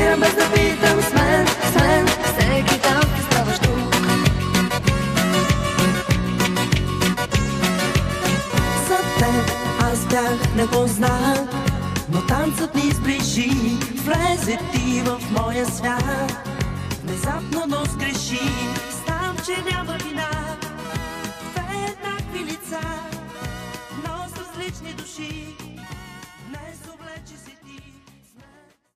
спирам без да питам. С мен, всеки танц ставаш тук. За теб аз бях непознат, но танцът ни сближи. Влезе ти в моя свят, внезапно, но сгреши. Знам, че няма вина, две еднакви лица, но с различни души.